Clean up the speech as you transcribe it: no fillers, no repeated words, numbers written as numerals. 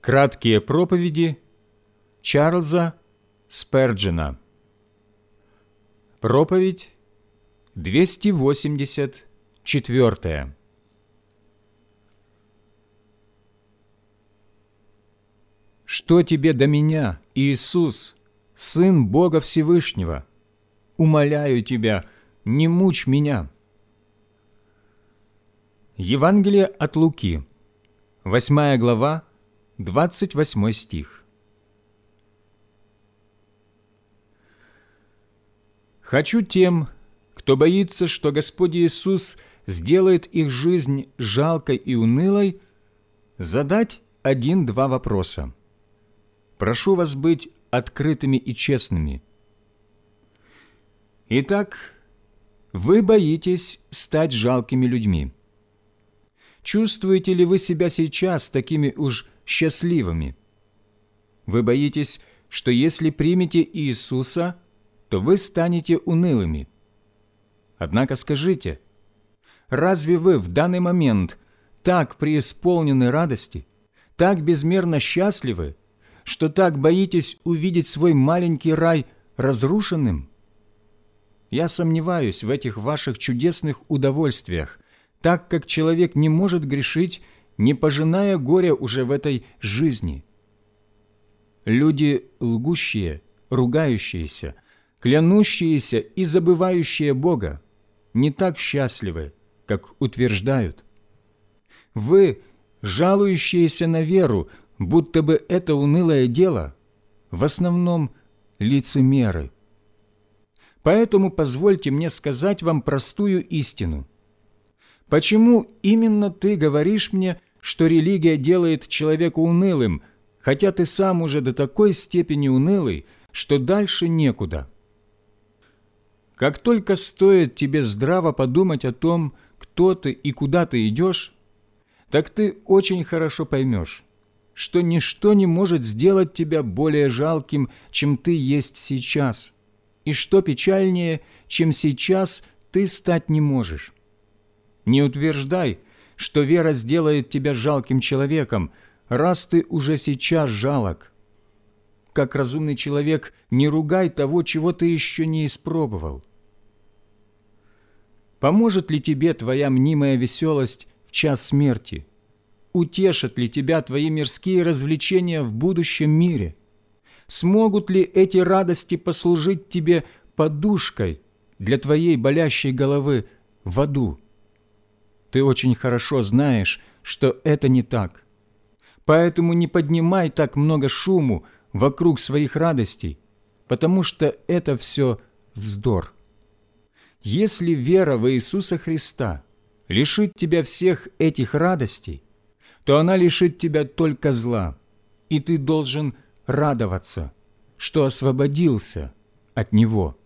Краткие проповеди Чарльза Сперджена. Проповедь 284. «Что тебе до меня, Иисус, Сын Бога Всевышнего? Умоляю тебя, не мучь меня». Евангелие от Луки, 8 глава, 28 стих. «Хочу тем, кто боится, что Господь Иисус сделает их жизнь жалкой и унылой, задать 1-2 вопроса. Прошу вас быть открытыми и честными. Итак, вы боитесь стать жалкими людьми. Чувствуете ли вы себя сейчас такими уж счастливыми? Вы боитесь, что если примете Иисуса, то вы станете унылыми. Однако скажите, разве вы в данный момент так преисполнены радости, так безмерно счастливы, что так боитесь увидеть свой маленький рай разрушенным? Я сомневаюсь в этих ваших чудесных удовольствиях, так как человек не может грешить, не пожиная горя уже в этой жизни. Люди лгущие, ругающиеся, клянущиеся и забывающие Бога не так счастливы, как утверждают. Вы, жалующиеся на веру, будто бы это унылое дело, в основном лицемеры. Поэтому позвольте мне сказать вам простую истину. Почему именно ты говоришь мне, что религия делает человека унылым, хотя ты сам уже до такой степени унылый, что дальше некуда? Как только стоит тебе здраво подумать о том, кто ты и куда ты идешь, так ты очень хорошо поймешь, что ничто не может сделать тебя более жалким, чем ты есть сейчас, и что печальнее, чем сейчас ты стать не можешь. Не утверждай, что вера сделает тебя жалким человеком, раз ты уже сейчас жалок. Как разумный человек, не ругай того, чего ты еще не испробовал. Поможет ли тебе твоя мнимая веселость в час смерти? Утешат ли тебя твои мирские развлечения в будущем мире? Смогут ли эти радости послужить тебе подушкой для твоей болящей головы в аду? Ты очень хорошо знаешь, что это не так. Поэтому не поднимай так много шуму вокруг своих радостей, потому что это все вздор. Если вера в Иисуса Христа лишит тебя всех этих радостей, то она лишит тебя только зла, и ты должен радоваться, что освободился от него.